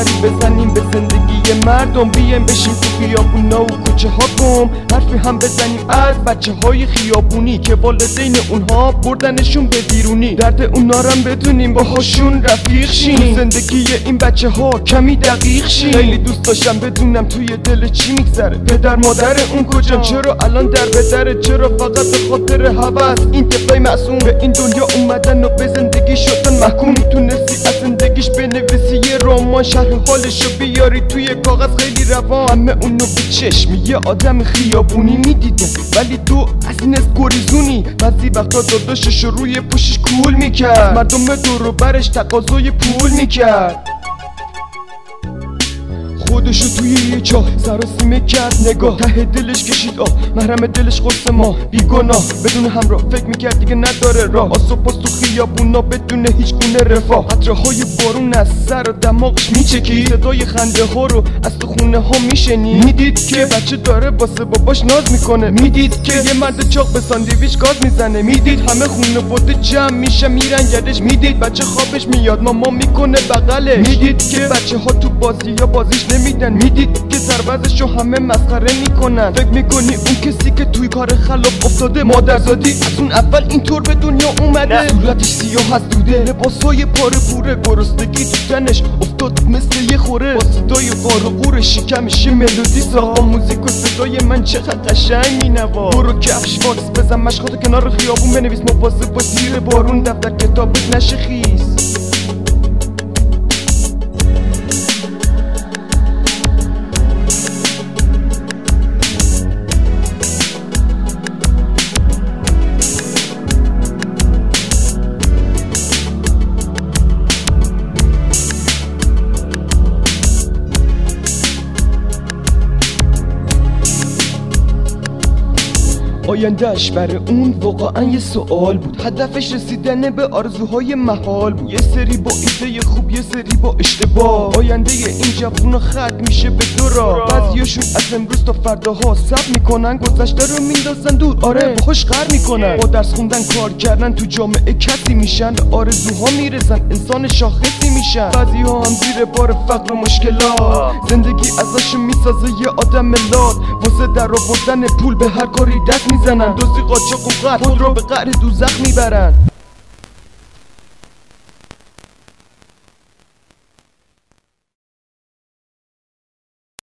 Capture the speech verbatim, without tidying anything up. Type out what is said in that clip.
دست بزنیم به زندگی مردم، بیایم بشیم تو خیابونا و کوچه ها گم، حرفی هم بزنیم از بچه های خیابونی که والدین اونها بردنشون به بیرونی، درد اونا رو بدونیم باهاشون رفیق شیم، زندگی این بچه ها کمی دقیق شیم. خیلی دوست داشتم بدونم توی دل چی میگذره، پدر مادر اون کجان، چرا الان در بدره، چرا فقط به خاطر هوس این طفلای معصوم به این دنیا اومدن و به زندگی شدن محکوم. میتونستی از زندگیش بنویسی یه رمان، شرح حالشو بیاری توی کاغذ خیلی روان، همه اونو به چشم یه آدم خیابونی میدیدن، ولی تو از این گریزونی. بعضی وقتا داداشش روی پوشش کول میکرد، مردم دور و برش تقاضای پول میکرد، خودشو توی یه چاه سراسیمه کرد، نگاه ته دلش کشید آه، محرم دلش قرص ما بیگناه، بدون همراه فکر میکرد دیگه نداره راه، آس و پاس تو خیابونا بدون هیچ گونه رفاه، قطره‌های بارون از سر و دماغش میچکید، صدای خنده ها رو از تو خونه ها میشنید، میدید که بچه داره واسه باباش ناز میکنه، میدید که یه مرد چاق به ساندویچ گاز میزنه، میدید همه خانواده جمع میشه میرن گردش، میدید بچه خوابش میاد ماما میکنه بغلش، میدید که بچه ها تو بازی یا بازیش نمیدن، میدید که سربازشو همه مسخره میکنن، فکر میکنی اون کسی که توی کار خلاف افتاده مادرزادی از اون اول اینطور به دنیا اومده، صورتش سیاه از دوده، لباسای پاره پوره، گرسنگی تو تنش افتاد مثل یه خوره، با صدای غار و غور شکمش یه ملودی ساخت، موزیک و صدای من چقدر قشنگ مینواخت، برو کفش واکس بزن مشقاتو کنار خیابون بنویس، مواظب با زیر بارون دفتر کتابت نشه خیس. آیندهش برای اون واقعا یه سوال بود، هدفش رسیدن به آرزوهای محال بود، یه سری با ایده خوب یه سری با اشتباه، آینده این جوونا ختم میشه به دو راه، بعضیاشون از امروز تا فرداها صبر میکنن، گذشته رو میندازن دور، آره باهاش غر میکنن، با درس خوندن کار کردن تو جامعه کسی میشن، به آرزوها میرسن انسان شاخصی میشن، بعضیها هم زیر بار فقر و مشکلات زندگی ازشون میسازه یه آدم لات، واسه در آوردن پول به هر کاری دست میزنن، دوزی قاچاق و قتل خود رو به قعر دوزخ میبرن.